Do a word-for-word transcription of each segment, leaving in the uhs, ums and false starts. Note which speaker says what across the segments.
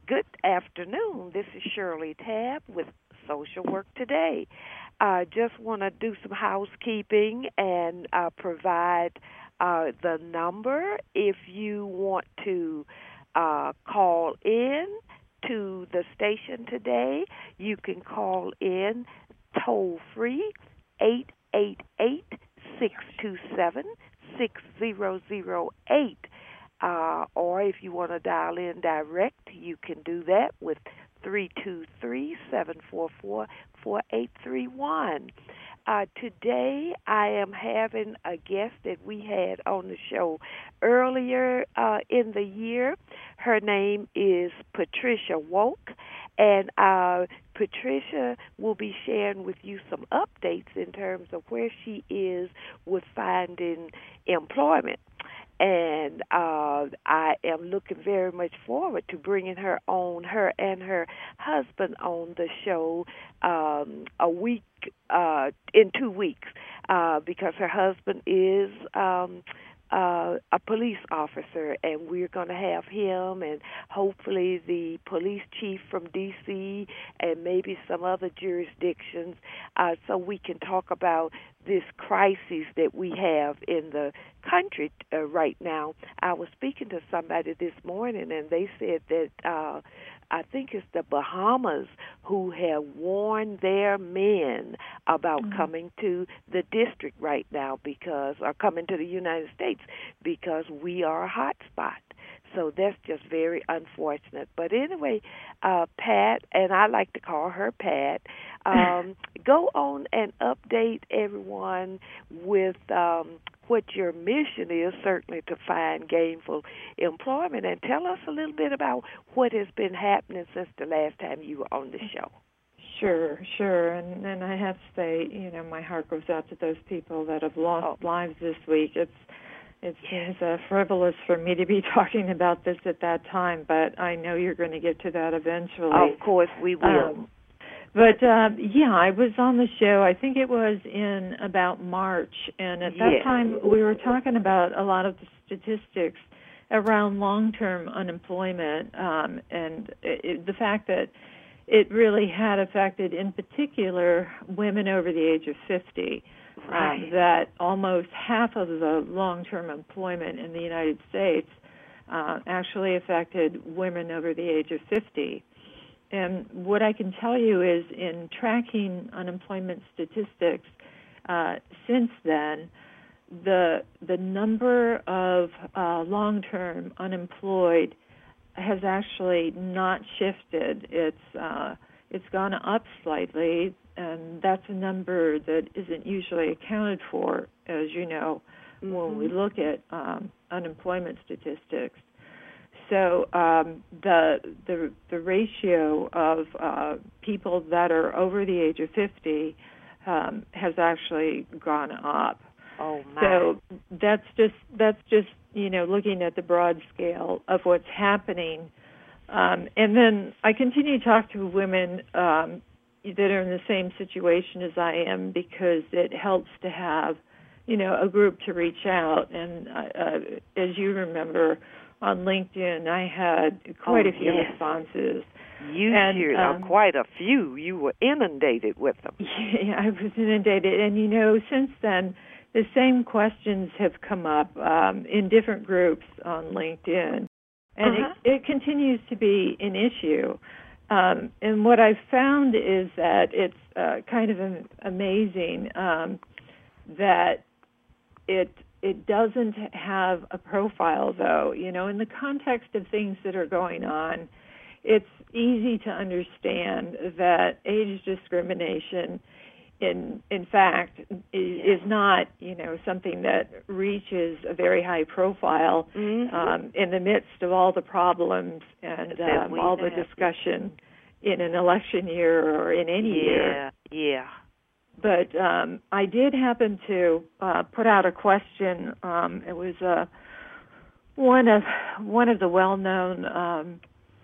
Speaker 1: Good afternoon. This is Shirley Tabb with Social Work Today. I just want to do some housekeeping and uh, provide uh, the number if you want to uh, call in to the station today. You can call in toll free eight eight eight, six two seven, six zero zero eight. Uh, or if you want to dial in direct, you can do that with three two three, seven four four, four eight three one. Uh, today, I am having a guest that we had on the show earlier uh, in the year. Her name is Patricia Woke, and uh, Patricia will be sharing with you some updates in terms of where she is with finding employment. And uh, I am looking very much forward to bringing her on, her and her husband on the show um, a week, uh, in two weeks, uh, because her husband is um, uh, a police officer, and we're going to have him and hopefully the police chief from D C and maybe some other jurisdictions uh, so we can talk about this crisis that we have in the country uh, right now. I was speaking to somebody this morning, and they said that uh, I think it's the Bahamas who have warned their men about mm-hmm. coming to the district right now because, or coming to the United States because we are a hot spot. So that's just very unfortunate. But anyway, uh, Pat, and I like to call her Pat, um, go on and update everyone with um, what your mission is, certainly to find gainful employment, and tell us a little bit about what has been happening since the last time you were on the show.
Speaker 2: Sure, sure. And, and I have to say, you know, my heart goes out to those people that have lost oh. lives this week. It's It seems uh, frivolous for me to be talking about this at that time, but I know you're going to get to that eventually.
Speaker 1: Of course we will.
Speaker 2: Um, but, uh, yeah, I was on the show, I think it was in about March, and at that
Speaker 1: yes.
Speaker 2: time we were talking about a lot of the statistics around long-term unemployment um, and it, the fact that it really had affected, in particular, women over the age of fifty.
Speaker 1: Right.
Speaker 2: Um, that almost half of the long-term employment in the United States uh, actually affected women over the age of fifty. And what I can tell you is in tracking unemployment statistics uh, since then, the the number of uh, long-term unemployed has actually not shifted. It's uh, it's gone up slightly, and that's a number that isn't usually accounted for, as you know, mm-hmm. when we look at um, unemployment statistics. So um, the the the ratio of uh, people that are over the age of fifty um, has actually gone up.
Speaker 1: Oh my!
Speaker 2: So that's just that's just you know looking at the broad scale of what's happening, um, and then I continue to talk to women um, that are in the same situation as I am because it helps to have you know a group to reach out. And uh, as you remember, on LinkedIn, I had quite
Speaker 1: oh,
Speaker 2: a few
Speaker 1: yes.
Speaker 2: responses.
Speaker 1: You
Speaker 2: and,
Speaker 1: shared
Speaker 2: um,
Speaker 1: uh, quite a few. You were inundated with them.
Speaker 2: Yeah, I was inundated. And, you know, since then, the same questions have come up um, in different groups on LinkedIn. And
Speaker 1: uh-huh.
Speaker 2: it, it continues to be an issue. Um, and what I've found is that it's uh, kind of amazing um, that it It doesn't have a profile, though. You know, in the context of things that are going on, it's easy to understand that age discrimination, in in fact, is, is not, you know, something that reaches a very high profile
Speaker 1: mm-hmm.
Speaker 2: um, in the midst of all the problems and um, all the discussion in an election year or in any
Speaker 1: yeah,
Speaker 2: year.
Speaker 1: Yeah, yeah.
Speaker 2: But um, I did happen to uh, put out a question. Um, it was uh, one of one of the well-known um,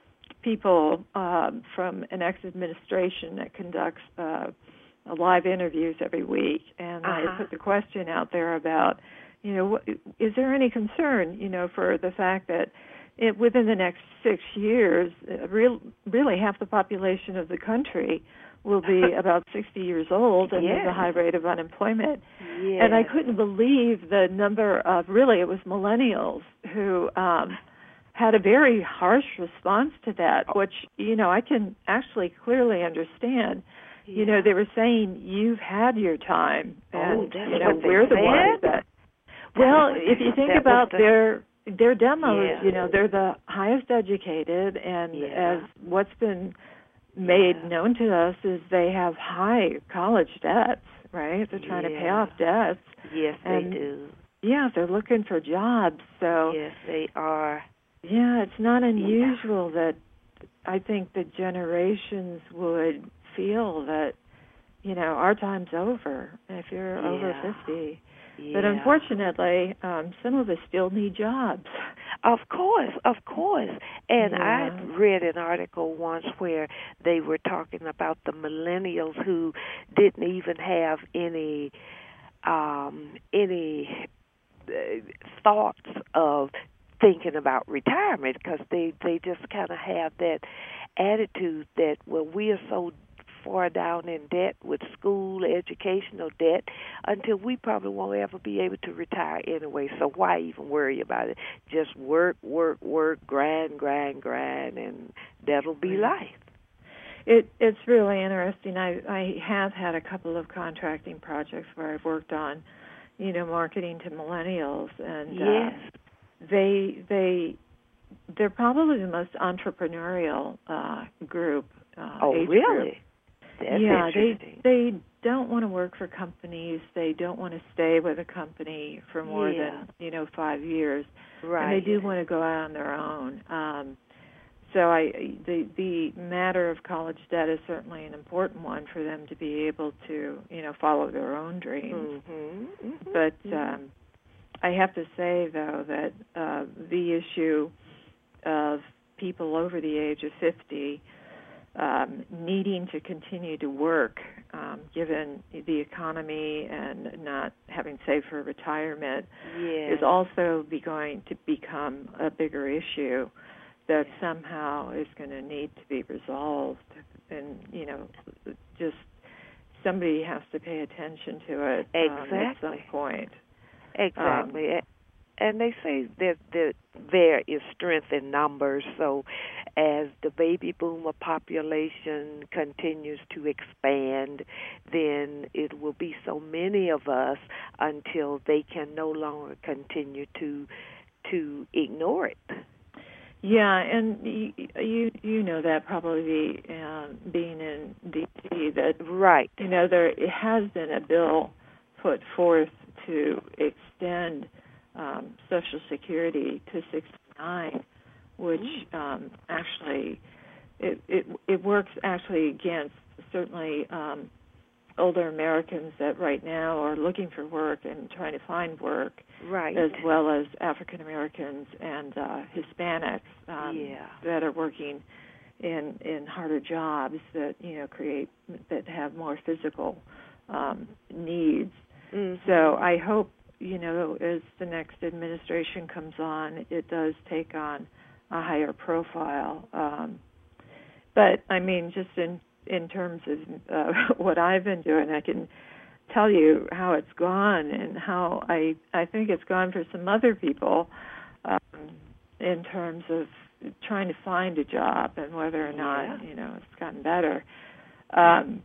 Speaker 2: people uh, from an ex-administration that conducts uh, live interviews every week, and
Speaker 1: uh-huh.
Speaker 2: I put the question out there about, you know, is there any concern, you know, for the fact that it, within the next six years, uh, real, really half the population of the country will be about sixty years old, and
Speaker 1: yes.
Speaker 2: there's a high rate of unemployment.
Speaker 1: Yes.
Speaker 2: And I couldn't believe the number of, really, it was millennials who um, had a very harsh response to that, which, you know, I can actually clearly understand.
Speaker 1: Yeah.
Speaker 2: You know, they were saying, you've had your time, and,
Speaker 1: oh, that's
Speaker 2: you know,
Speaker 1: what they
Speaker 2: we're the
Speaker 1: said?
Speaker 2: ones that... Well, if you think about
Speaker 1: the,
Speaker 2: their their demos,
Speaker 1: yeah.
Speaker 2: you know, they're the highest educated, and
Speaker 1: yeah.
Speaker 2: as what's been made
Speaker 1: yeah.
Speaker 2: known to us is they have high college debts, right? They're trying
Speaker 1: yeah.
Speaker 2: to pay off debts.
Speaker 1: Yes,
Speaker 2: and,
Speaker 1: they do.
Speaker 2: Yeah, they're looking for jobs. So
Speaker 1: yes, they are.
Speaker 2: Yeah, it's not unusual
Speaker 1: yeah.
Speaker 2: that I think the generations would feel that, you know, our time's over if you're
Speaker 1: yeah.
Speaker 2: over fifty.
Speaker 1: Yeah.
Speaker 2: But unfortunately, um, some of us still need jobs.
Speaker 1: Of course, of course. And
Speaker 2: yeah.
Speaker 1: I read an article once where they were talking about the millennials who didn't even have any um, any uh, thoughts of thinking about retirement, because they, they just kind of have that attitude that, well, we are so far down in debt with school, educational debt, until we probably won't ever be able to retire anyway. So why even worry about it? Just work, work, work, grind, grind, grind, and that'll be life.
Speaker 2: It, it's really interesting. I, I have had a couple of contracting projects where I've worked on, you know, marketing to millennials, and
Speaker 1: yes.
Speaker 2: uh, they they they're probably the most entrepreneurial uh, group. Uh,
Speaker 1: oh,
Speaker 2: age
Speaker 1: really?
Speaker 2: Group.
Speaker 1: That's
Speaker 2: yeah,
Speaker 1: interesting.
Speaker 2: they they don't want to work for companies. They don't want to stay with a company for more
Speaker 1: yeah.
Speaker 2: than, you know, five years.
Speaker 1: Right.
Speaker 2: And they do want to go out on their own. Um, so I the the matter of college debt is certainly an important one for them to be able to, you know, follow their own dreams.
Speaker 1: Mm-hmm. Mm-hmm.
Speaker 2: But
Speaker 1: mm-hmm.
Speaker 2: um, I have to say, though, that uh, the issue of people over the age of fifty Um, needing to continue to work, um, given the economy and not having saved for retirement,
Speaker 1: yes.
Speaker 2: is also be going to become a bigger issue that
Speaker 1: yes.
Speaker 2: somehow is going to need to be resolved. And, you know, just somebody has to pay attention to it
Speaker 1: exactly.
Speaker 2: um, at some point.
Speaker 1: Exactly.
Speaker 2: Um,
Speaker 1: and they say that, that there is strength in numbers, so as the baby boomer population continues to expand, then it will be so many of us until they can no longer continue to to ignore it.
Speaker 2: Yeah, and you you, you know that probably uh, being in D C that
Speaker 1: right.
Speaker 2: You know, there has been a bill put forth to extend um, Social Security to sixty-nine, which um, actually it, it it works actually against certainly um, older Americans that right now are looking for work and trying to find work,
Speaker 1: right.
Speaker 2: as well as African Americans and uh, Hispanics um,
Speaker 1: yeah.
Speaker 2: that are working in in harder jobs that, you know, create that have more physical um, needs.
Speaker 1: Mm-hmm.
Speaker 2: So I hope, you know, as the next administration comes on, it does take on a higher profile. Um, but I mean, just in in terms of uh, what I've been doing, I can tell you how it's gone and how I I think it's gone for some other people um, in terms of trying to find a job and whether or not,
Speaker 1: yeah.
Speaker 2: you know, it's gotten better. Um,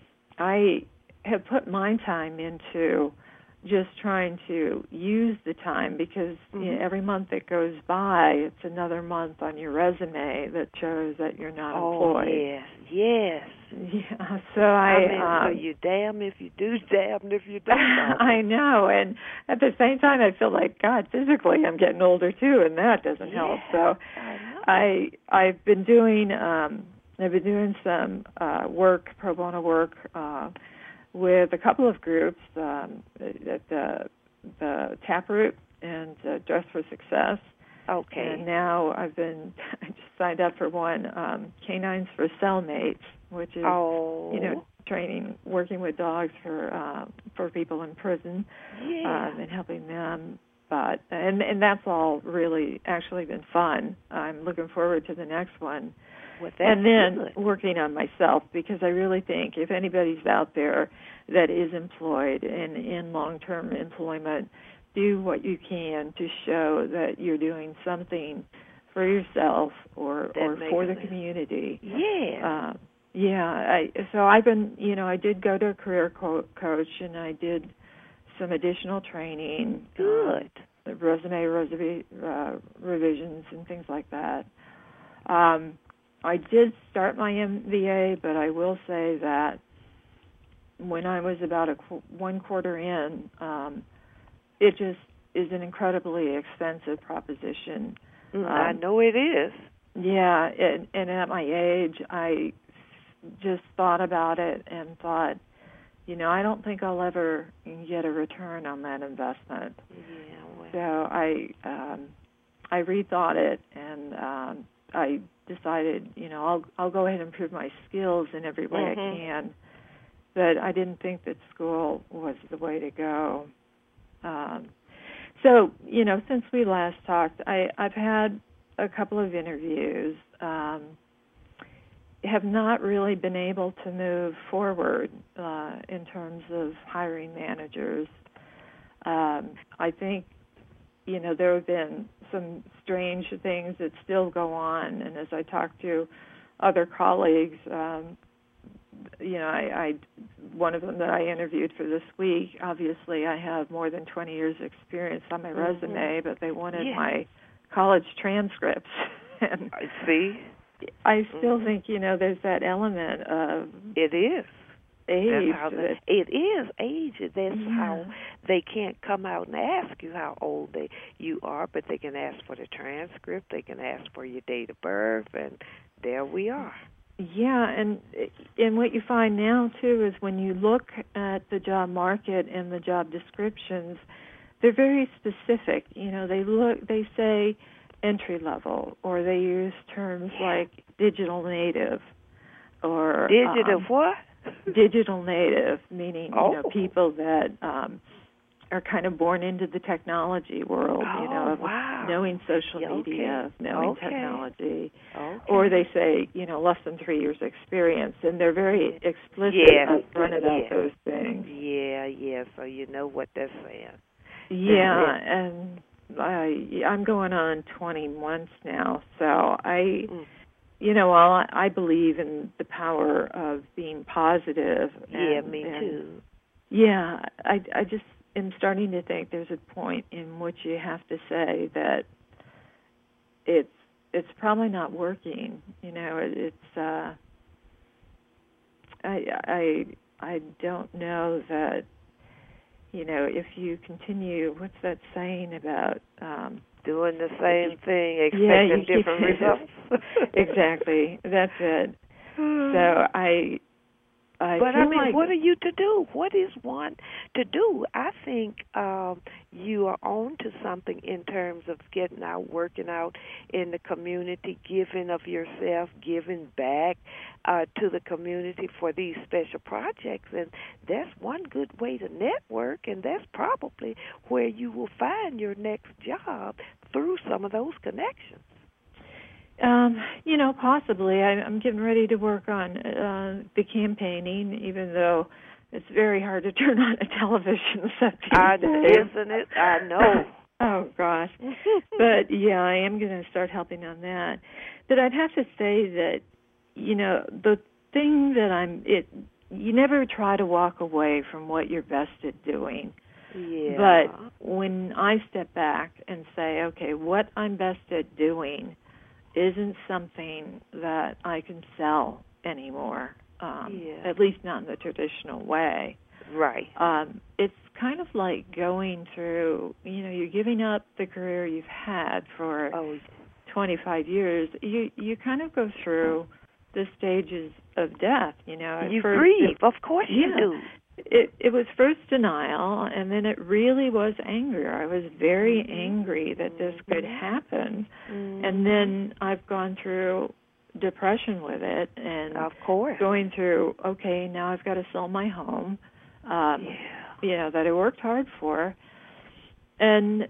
Speaker 2: I have put my time into just trying to use the time because mm-hmm. you know, every month that goes by, it's another month on your resume that shows that you're not
Speaker 1: oh,
Speaker 2: employed.
Speaker 1: yes, yes.
Speaker 2: Yeah, so I...
Speaker 1: I mean,
Speaker 2: um,
Speaker 1: so you damn if you do, damn if you don't.
Speaker 2: I know, and at the same time, I feel like, God, physically I'm getting older too, and that doesn't
Speaker 1: yeah,
Speaker 2: help. So
Speaker 1: I know.
Speaker 2: I, I've been doing, um, I've been doing some uh, work, pro bono work, uh, with a couple of groups, um, at the, the Taproot and uh, Dress for Success.
Speaker 1: Okay.
Speaker 2: And now I've been, I just signed up for one, um, Canines for Cellmates, which is,
Speaker 1: oh.
Speaker 2: you know, training, working with dogs for uh, for people in prison,
Speaker 1: yeah.
Speaker 2: um, and helping them spot, and and that's all really actually been fun. I'm looking forward to the next one.
Speaker 1: Well,
Speaker 2: and then
Speaker 1: good.
Speaker 2: working on myself, because I really think if anybody's out there that is employed and in long-term employment, do what you can to show that you're doing something for yourself or, or for the
Speaker 1: sense.
Speaker 2: community.
Speaker 1: Yeah.
Speaker 2: Uh, yeah. I, so I've been, you know, I did go to a career co- coach, and I did some additional training.
Speaker 1: Good.
Speaker 2: Uh, resume resume, uh, revisions and things like that. Um, I did start my M B A, but I will say that when I was about a qu- one quarter in, um, it just is an incredibly expensive proposition.
Speaker 1: Mm,
Speaker 2: um,
Speaker 1: I know it is.
Speaker 2: Yeah, and, and at my age, I just thought about it and thought, you know, I don't think I'll ever get a return on that investment.
Speaker 1: Yeah. Well.
Speaker 2: So I um, I rethought it, and um, I decided, you know, I'll I'll go ahead and improve my skills in every way
Speaker 1: Mm-hmm.
Speaker 2: I can. But I didn't think that school was the way to go. Um, so, you know, since we last talked, I, I've had a couple of interviews. Um, have not really been able to move forward uh, in terms of hiring managers. Um, I think, you know, there have been some strange things that still go on, and as I talk to other colleagues, um, you know, I, I one of them that I interviewed for this week, obviously I have more than twenty years experience on my
Speaker 1: Mm-hmm.
Speaker 2: resume, but they wanted
Speaker 1: Yeah.
Speaker 2: my college transcripts. And
Speaker 1: I see.
Speaker 2: I still
Speaker 1: Mm-hmm.
Speaker 2: think, you know, there's that element of
Speaker 1: It is.
Speaker 2: age.
Speaker 1: That's how the,
Speaker 2: that,
Speaker 1: it is age. That's
Speaker 2: yeah.
Speaker 1: how they can't come out and ask you how old they you are, but they can ask for the transcript. They can ask for your date of birth, and there we are.
Speaker 2: Yeah, and and what you find now too is when you look at the job market and the job descriptions, they're very specific. You know, they look, they say entry level, or they use terms
Speaker 1: Yeah.
Speaker 2: like digital native, or
Speaker 1: Digital
Speaker 2: um,
Speaker 1: what?
Speaker 2: digital native, meaning
Speaker 1: Oh.
Speaker 2: you know people that um, are kind of born into the technology world.
Speaker 1: Oh,
Speaker 2: you know, of
Speaker 1: wow.
Speaker 2: knowing social
Speaker 1: Yeah, okay.
Speaker 2: media, of knowing
Speaker 1: Okay.
Speaker 2: technology.
Speaker 1: Okay.
Speaker 2: Or they say, you know, less than three years experience, and they're very explicit
Speaker 1: Yes.
Speaker 2: upfront about
Speaker 1: Yes.
Speaker 2: those things.
Speaker 1: Yeah, yeah. So you know what they're saying.
Speaker 2: Yeah, and I, I'm going on twenty months now, so I,
Speaker 1: Mm.
Speaker 2: you know, while I, I believe in the power of being positive.
Speaker 1: Yeah,
Speaker 2: and,
Speaker 1: me
Speaker 2: and,
Speaker 1: too.
Speaker 2: Yeah, I, I just am starting to think there's a point in which you have to say that it's it's probably not working. You know, it, it's. Uh, I I I don't know that. You know, if you continue, what's that saying about um,
Speaker 1: doing the same thing, expecting
Speaker 2: yeah, you,
Speaker 1: different results?
Speaker 2: Exactly, that's it. So I. I
Speaker 1: but
Speaker 2: feel
Speaker 1: I mean,
Speaker 2: like,
Speaker 1: what are you to do? What is one to do? I think um, you are on to something in terms of getting out, working out in the community, giving of yourself, giving back uh, to the community for these special projects. And that's one good way to network, and that's probably where you will find your next job through some of those connections.
Speaker 2: Um, you know, possibly. I, I'm getting ready to work on uh, the campaigning, even though it's very hard to turn on a television set these
Speaker 1: I,
Speaker 2: days.
Speaker 1: isn't it? I know.
Speaker 2: Oh, gosh. But, yeah, I am going to start helping on that. But I'd have to say that, you know, the thing that I'm, it, you never try to walk away from what you're best at doing.
Speaker 1: Yeah.
Speaker 2: But when I step back and say, okay, what I'm best at doing isn't something that I can sell anymore, um,
Speaker 1: yeah.
Speaker 2: at least not in the traditional way.
Speaker 1: Right.
Speaker 2: Um, it's kind of like going through, you know, you're giving up the career you've had for
Speaker 1: oh.
Speaker 2: twenty-five years. You you kind of go through the stages of death, you know. At
Speaker 1: you
Speaker 2: first
Speaker 1: grieve,
Speaker 2: it,
Speaker 1: of course
Speaker 2: yeah,
Speaker 1: you do.
Speaker 2: It, it was first denial, and then it really was anger. I was very
Speaker 1: mm-hmm.
Speaker 2: angry that this
Speaker 1: mm-hmm.
Speaker 2: could happen.
Speaker 1: Mm-hmm.
Speaker 2: And then I've gone through depression with it, and
Speaker 1: of course.
Speaker 2: going through, okay, now I've got to sell my home, um,
Speaker 1: yeah.
Speaker 2: you know, that I worked hard for. And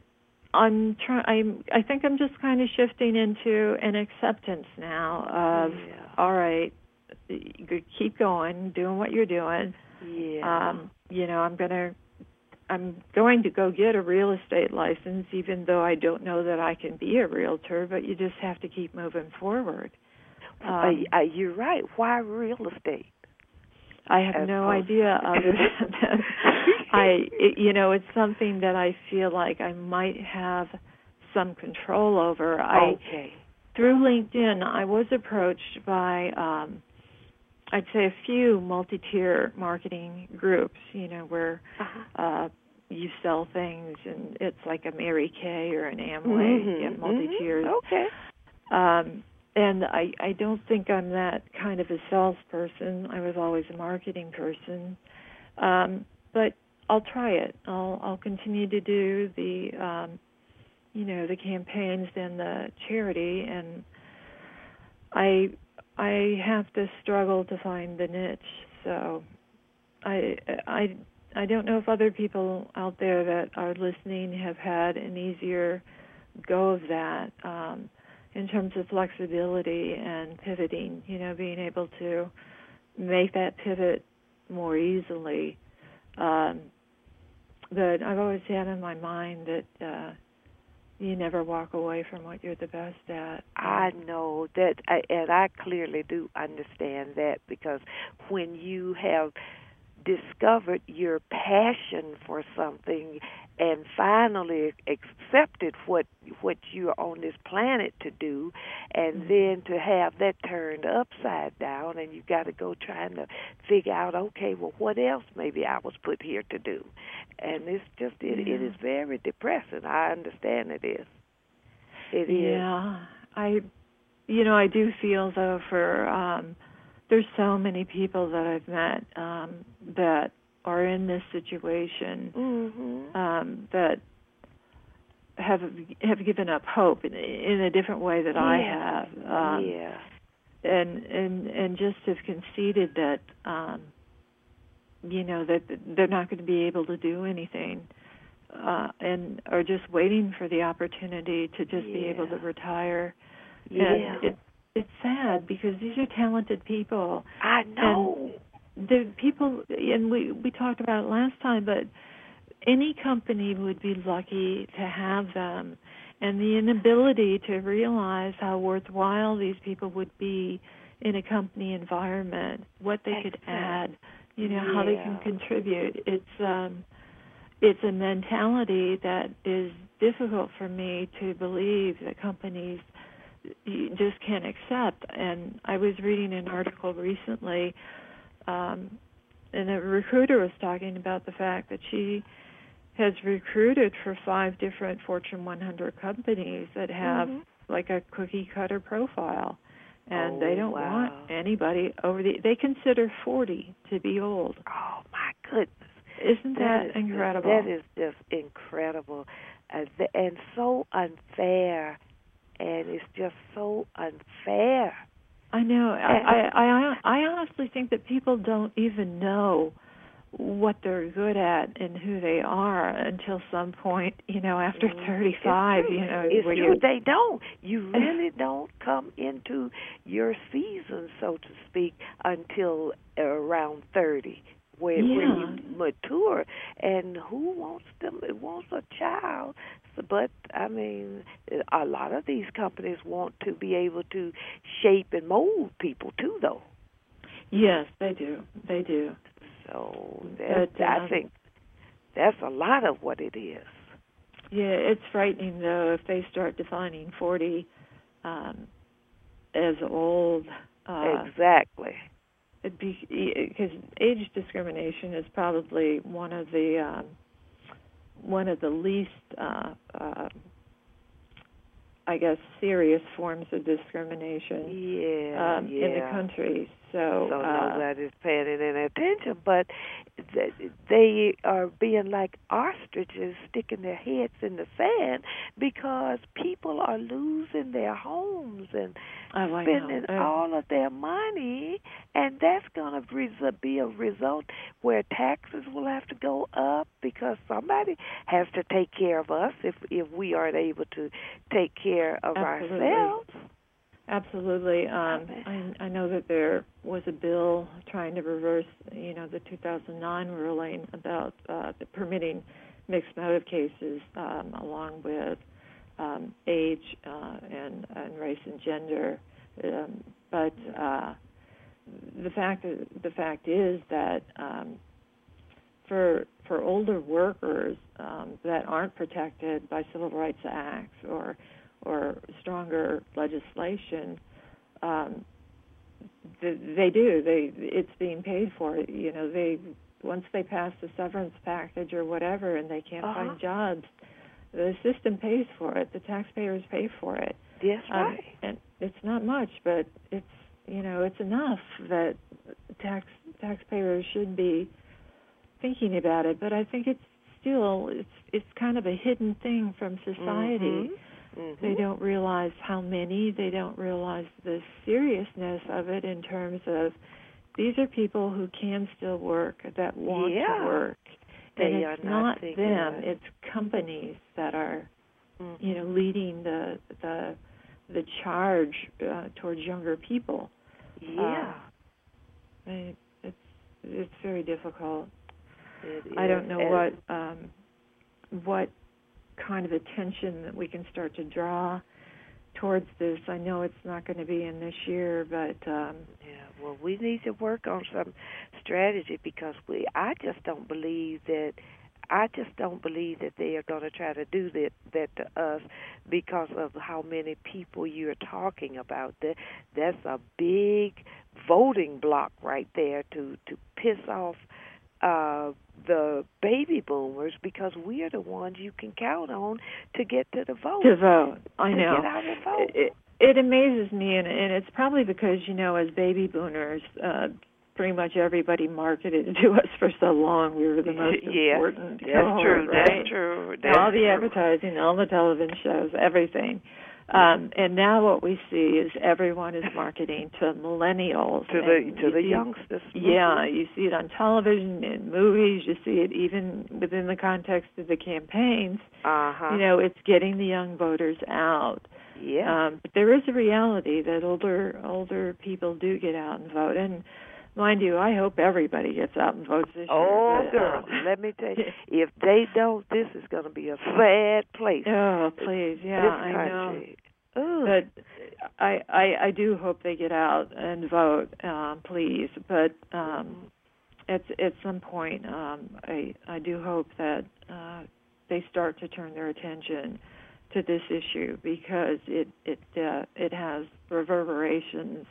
Speaker 2: I'm trying. I'm. I think I'm just kind of shifting into an acceptance now of
Speaker 1: Yeah.
Speaker 2: all right, you keep going, doing what you're doing.
Speaker 1: Yeah.
Speaker 2: Um, you know, I'm gonna. I'm going to go get a real estate license, even though I don't know that I can be a realtor. But you just have to keep moving forward. Um,
Speaker 1: uh, uh, you're right. Why real estate?
Speaker 2: I have
Speaker 1: As
Speaker 2: no
Speaker 1: opposed-
Speaker 2: idea other than that. I, it, you know, it's something that I feel like I might have some control over. I,
Speaker 1: okay.
Speaker 2: through LinkedIn, I was approached by, um, I'd say, a few multi-tier marketing groups. You know, where
Speaker 1: Uh-huh.
Speaker 2: uh, you sell things, and it's like a Mary Kay or an Amway,
Speaker 1: Mm-hmm.
Speaker 2: you know, multi-tiers.
Speaker 1: Mm-hmm. Okay.
Speaker 2: Um, and I, I don't think I'm that kind of a salesperson. I was always a marketing person. Um, but I'll try it. I'll, I'll continue to do the, um, you know, the campaigns and the charity. And I, I have to struggle to find the niche. So I, I, I don't know if other people out there that are listening have had an easier go of that. Um, in terms of flexibility and pivoting, you know, being able to make that pivot more easily. Um, but I've always had in my mind that uh, you never walk away from what you're the best at.
Speaker 1: I know that, I, and I clearly do understand that, because when you have discovered your passion for something and finally accepted what what you're on this planet to do, and
Speaker 2: Mm-hmm.
Speaker 1: then to have that turned upside down, and you got to go trying to figure out, okay, well, what else maybe I was put here to do, and it's just it,
Speaker 2: yeah.
Speaker 1: it is very depressing. I understand it is. It
Speaker 2: yeah,
Speaker 1: is.
Speaker 2: I, you know, I do feel though for um, there's so many people that I've met um, that are in this situation.
Speaker 1: Mm-hmm.
Speaker 2: Um, that have have given up hope in, in a different way that
Speaker 1: yeah.
Speaker 2: I have, um,
Speaker 1: yeah.
Speaker 2: and and and just have conceded that um, you know that they're not going to be able to do anything, uh, and are just waiting for the opportunity to just
Speaker 1: yeah.
Speaker 2: be able to retire.
Speaker 1: Yeah.
Speaker 2: And it, it's sad because these are talented people.
Speaker 1: I know.
Speaker 2: And the people, and we we talked about it last time, but any company would be lucky to have them, and the inability to realize how worthwhile these people would be in a company environment, what they could add, you know,
Speaker 1: yeah.
Speaker 2: how they can contribute. It's um, it's a mentality that is difficult for me to believe that companies just can't accept. And I was reading an article recently, um, and a recruiter was talking about the fact that she has recruited for five different Fortune one hundred companies that have
Speaker 1: mm-hmm.
Speaker 2: like a cookie cutter profile, and
Speaker 1: oh,
Speaker 2: they don't
Speaker 1: wow.
Speaker 2: want anybody over the. They consider forty to be old.
Speaker 1: Oh my goodness!
Speaker 2: Isn't that,
Speaker 1: that is
Speaker 2: incredible?
Speaker 1: Just, that is just incredible, uh, th- and so unfair, and it's just so unfair.
Speaker 2: I know. I, I I I honestly think that people don't even know what they're good at and who they are until some point, you know, after thirty-five,
Speaker 1: you
Speaker 2: know.
Speaker 1: It's
Speaker 2: where
Speaker 1: true.
Speaker 2: You,
Speaker 1: they don't. You really don't come into your season, so to speak, until around thirty, where,
Speaker 2: yeah.
Speaker 1: where you mature. And who wants them? Wants a child? But, I mean, a lot of these companies want to be able to shape and mold people, too, though.
Speaker 2: Yes, they do. They do.
Speaker 1: So that,
Speaker 2: but, um,
Speaker 1: I think that's a lot of what it is.
Speaker 2: Yeah, it's frightening, though, if they start defining forty um, as old.
Speaker 1: Uh, exactly.
Speaker 2: Because age discrimination is probably one of the um, one of the least, uh, uh, I guess, serious forms of discrimination
Speaker 1: yeah,
Speaker 2: um,
Speaker 1: yeah.
Speaker 2: in the country. So,
Speaker 1: so
Speaker 2: uh,
Speaker 1: nobody's paying it any attention, but they are being like ostriches sticking their heads in the sand because people are losing their homes and
Speaker 2: oh,
Speaker 1: spending
Speaker 2: I know.
Speaker 1: all of their money and that's going to res- be a result where taxes will have to go up because somebody has to take care of us if if we aren't able to take care of
Speaker 2: Absolutely.
Speaker 1: ourselves.
Speaker 2: Absolutely. Um, I, I know that there was a bill trying to reverse, you know, the two thousand nine ruling about uh, the permitting mixed motive cases um, along with um, age uh, and, and race and gender. Um, but uh, the fact the fact is that um, for for older workers um, that aren't protected by civil rights acts or or stronger legislation, um, they, they do. They it's being paid for. You know, they once they pass the severance package or whatever, and they can't
Speaker 1: uh-huh.
Speaker 2: find jobs, the system pays for it. The taxpayers pay for it.
Speaker 1: That's
Speaker 2: um,
Speaker 1: right.
Speaker 2: And it's not much, but it's you know it's enough that tax taxpayers should be thinking about it. But I think it's still it's it's kind of a hidden thing from society.
Speaker 1: Mm-hmm. Mm-hmm.
Speaker 2: They don't realize how many. They don't realize the seriousness of it in terms of these are people who can still work, that want
Speaker 1: yeah.
Speaker 2: to work.
Speaker 1: They
Speaker 2: and
Speaker 1: are
Speaker 2: it's
Speaker 1: not,
Speaker 2: not them.
Speaker 1: it.
Speaker 2: It's companies that are,
Speaker 1: mm-hmm.
Speaker 2: you know, leading the the the charge uh, towards younger people.
Speaker 1: Yeah.
Speaker 2: Uh, I, it's it's very difficult.
Speaker 1: It
Speaker 2: I don't know
Speaker 1: is.
Speaker 2: what um, what. kind of attention that we can start to draw towards this. I know it's not going to be in this year, but um,
Speaker 1: yeah. Well, we need to work on some strategy because we. I just don't believe that. I just don't believe that they are going to try to do that that to us because of how many people you're talking about. That that's a big voting block right there to to piss off Uh, the baby boomers because we are the ones you can count on to get to the vote.
Speaker 2: To vote, I
Speaker 1: to
Speaker 2: know.
Speaker 1: Get our vote.
Speaker 2: It, it amazes me, and, and it's probably because you know, as baby boomers, uh, pretty much everybody marketed to us for so long. We were the most
Speaker 1: yes,
Speaker 2: important.
Speaker 1: That's
Speaker 2: cohort,
Speaker 1: true.
Speaker 2: Right?
Speaker 1: That's true. That's
Speaker 2: all the
Speaker 1: true.
Speaker 2: advertising, all the television shows, everything. Um, and now what we see is everyone is marketing to millennials.
Speaker 1: To the to the youngsters.
Speaker 2: Yeah, you see it on television, in movies. You see it even within the context of the campaigns.
Speaker 1: Uh-huh.
Speaker 2: You know, it's getting the young voters out.
Speaker 1: Yeah.
Speaker 2: Um, but there is a reality that older older people do get out and vote. And mind you, I hope everybody gets out and votes this
Speaker 1: oh,
Speaker 2: year.
Speaker 1: Oh, girl, um, let me tell you, if they don't, this is going to be a sad place.
Speaker 2: Oh, please, yeah,
Speaker 1: this
Speaker 2: I know.
Speaker 1: Ugh.
Speaker 2: But I, I I do hope they get out and vote, um, please. But um, at at some point, um, I I do hope that uh, they start to turn their attention to this issue because it it uh, it has reverberations.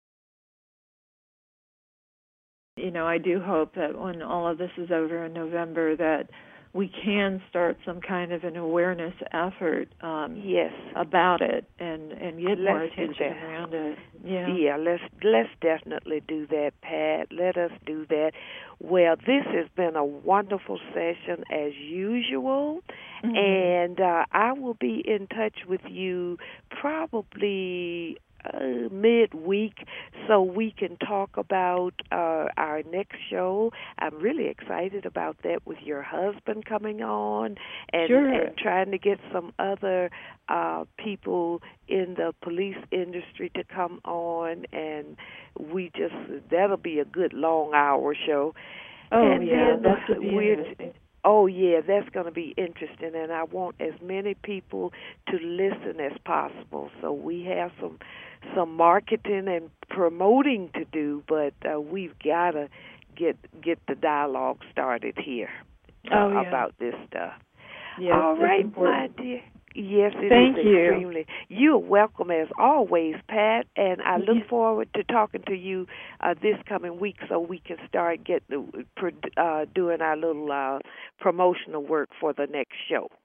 Speaker 2: You know, I do hope that when all of this is over in November, that we can start some kind of an awareness effort um,
Speaker 1: yes.
Speaker 2: about it and, and get
Speaker 1: let's
Speaker 2: more attention around it. Yeah.
Speaker 1: Yeah, let's let's definitely do that, Pat. Let us do that. Well, this has been a wonderful session as usual, mm-hmm. and uh, I will be in touch with you probably Uh, midweek so we can talk about uh, our next show. I'm really excited about that with your husband coming on and,
Speaker 2: sure.
Speaker 1: and trying to get some other uh, people in the police industry to come on, and we just, that'll be a good long hour show.
Speaker 2: Oh,
Speaker 1: and
Speaker 2: yeah,
Speaker 1: then
Speaker 2: that's interesting.
Speaker 1: Oh, yeah, that's going to be interesting, and I want as many people to listen as possible. So we have some some marketing and promoting to do, but uh, we've got to get get the dialogue started here uh,
Speaker 2: oh, yeah.
Speaker 1: about this stuff.
Speaker 2: Yes,
Speaker 1: All right,
Speaker 2: important.
Speaker 1: my dear. Yes, it
Speaker 2: Thank
Speaker 1: is
Speaker 2: you.
Speaker 1: extremely. You're welcome as always, Pat, and I look
Speaker 2: yes.
Speaker 1: forward to talking to you uh, this coming week so we can start get the, uh, doing our little uh, promotional work for the next show.